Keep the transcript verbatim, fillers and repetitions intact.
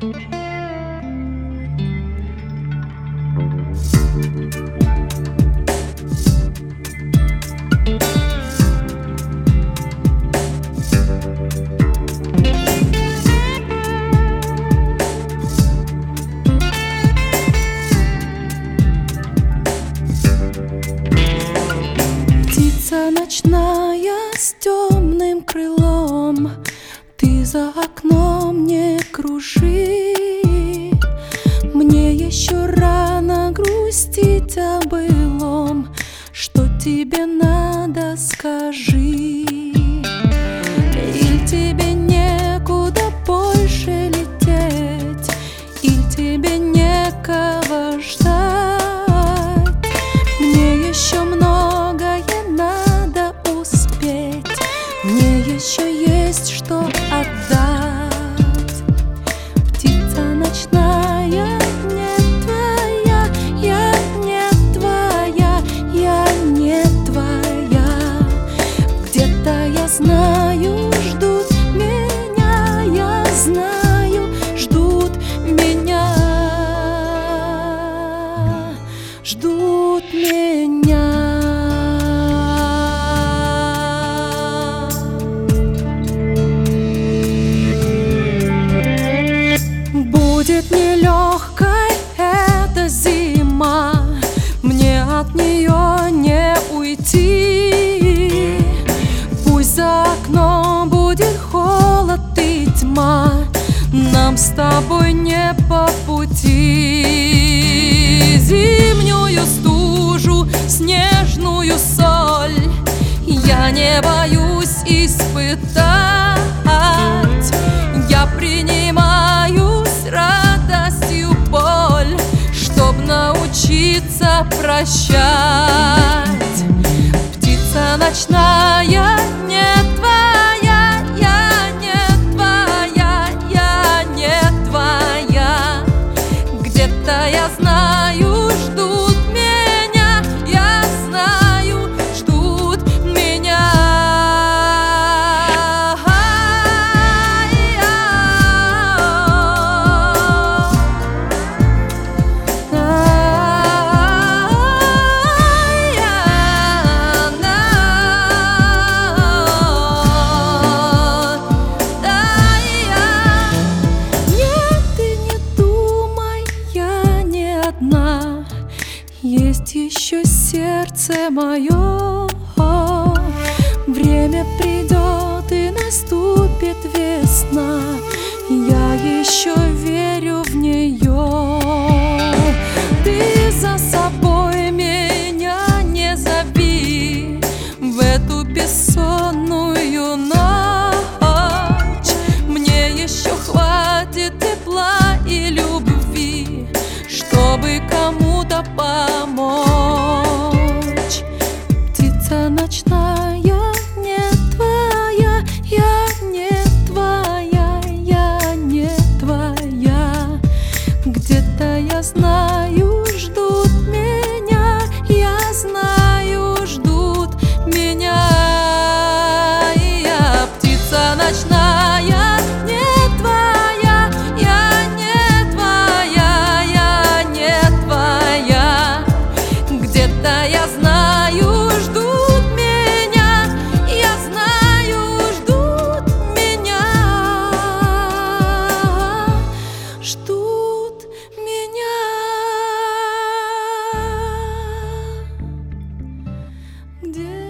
Птица ночная с темным крылом, ты за окном не кружи. Мне еще рано грустить о былом, что тебе надо, скажи. Или тебе некуда больше лететь, или тебе некого ждать. Мне еще многое надо успеть, мне еще есть что отдать. Птица ночная не твоя, я не твоя, я не твоя. Где-то я знаю, ждут меня, я знаю, ждут меня, ждут меня. Будет нелегкой эта зима, мне от нее не уйти. Пусть за окном будет холод и тьма, нам с тобой не по пути. Зимнюю стужу, снежную соль я не боюсь испытать. Я принимаю с радостью боль, чтоб научиться прощать. Птица ночная не твоя, я не твоя, я не твоя. Где-то я знаю, ждут меня, я знаю, ждут меня. Есть еще сердце мое, время придет и наступит весна, я еще верю в нее. Ты за собой меня не зови в эту бессонную ночь, мне еще хватит тепла и любви, чтобы кому-то помочь. Птица ночная не твоя, я не твоя, я не твоя. Где-то я знаю, ждут меня, я знаю, ждут меня. И я птица ночная не твоя, я не твоя, я не твоя. Где-то я знаю, ждут меня, я знаю, ждут меня, ждут меня. Где